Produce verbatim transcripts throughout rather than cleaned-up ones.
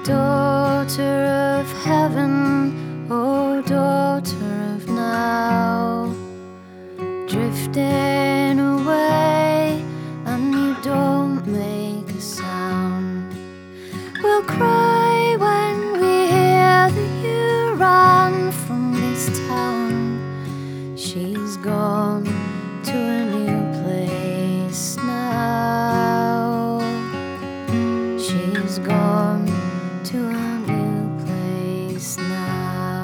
Daughter of heaven, oh daughter of now, drifting away and you don't make a sound. We'll cry when we hear that you ran from this town. She's gone to a new place now. She's gone to a new place now.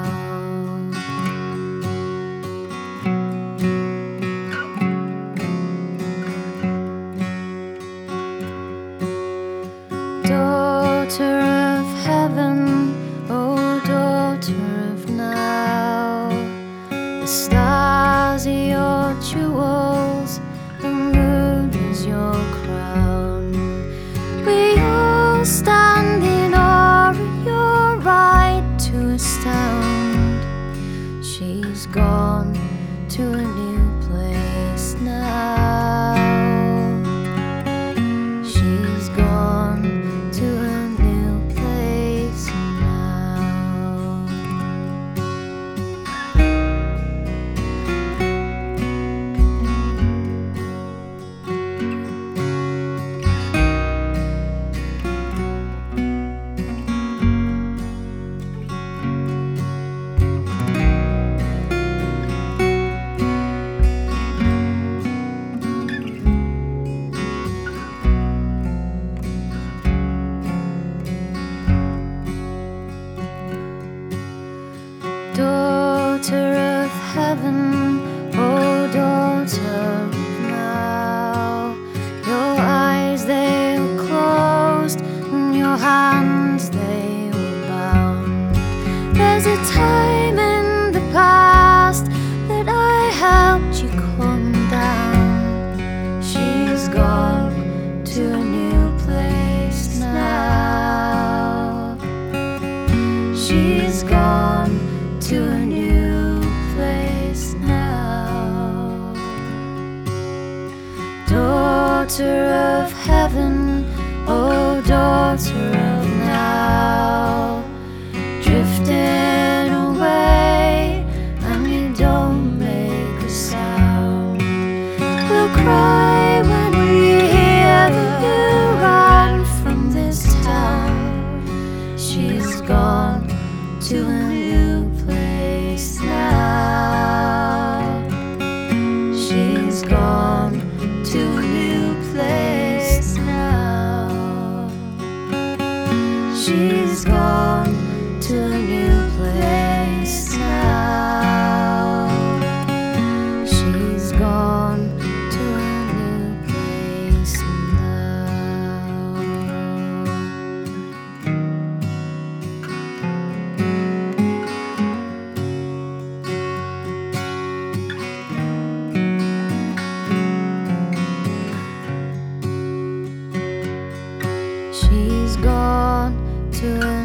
Daughter of heaven, oh daughter of now, the stars are your jewels, the moon is your crown. We all stand in awe at your right to astound. She's gone to a new place now. She's gone to a new place now. Daughter of heaven, oh daughter of now, your eyes they were closed and your hands they were bound. There's a time in the past that I helped you come down. She's gone to a new place now. She's gone to a new place now. Daughter of heaven, oh daughter of now, drifting away and you don't make a sound. We'll cry when we hear that you ran from this town. She's gone to a new place now. She's gone to a new place now. She's gone to a new place now. She's gone to a new place now. She's gone to